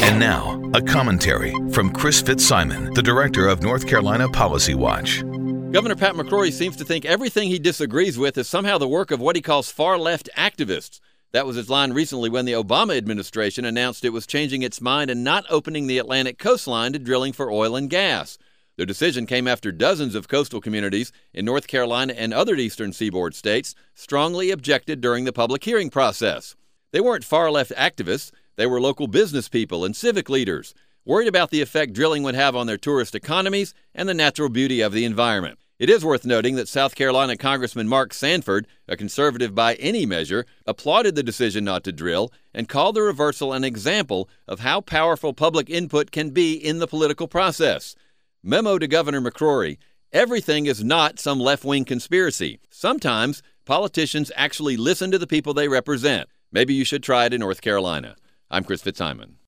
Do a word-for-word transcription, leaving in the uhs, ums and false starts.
And now, a commentary from Chris Fitzsimon, the director of North Carolina Policy Watch. Governor Pat McCrory seems to think everything he disagrees with is somehow the work of what he calls far-left activists. That was his line recently when the Obama administration announced it was changing its mind and not opening the Atlantic coastline to drilling for oil and gas. The decision came after dozens of coastal communities in North Carolina and other eastern seaboard states strongly objected during the public hearing process. They weren't far-left activists. They were local business people and civic leaders, worried about the effect drilling would have on their tourist economies and the natural beauty of the environment. It is worth noting that South Carolina Congressman Mark Sanford, a conservative by any measure, applauded the decision not to drill and called the reversal an example of how powerful public input can be in the political process. Memo to Governor McCrory: everything is not some left-wing conspiracy. Sometimes politicians actually listen to the people they represent. Maybe you should try it in North Carolina. I'm Chris Fitzsimon.